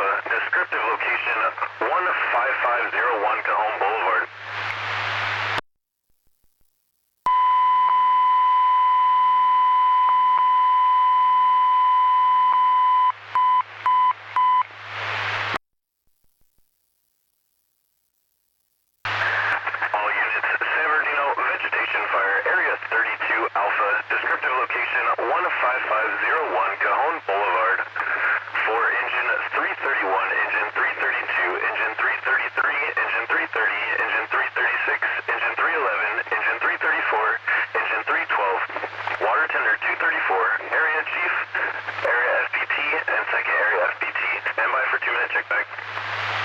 Alpha, descriptive location 15501 Cajon Boulevard. All units, San Bernardino vegetation fire, area 32 Alpha, descriptive location 15501 Cajon Boulevard. For engine 331, engine 332, engine 333, engine 330, engine 336, engine 311, engine 334, engine 312. Water tender 234, area chief, area FPT, and second area FPT. Stand by for 2-minute check back.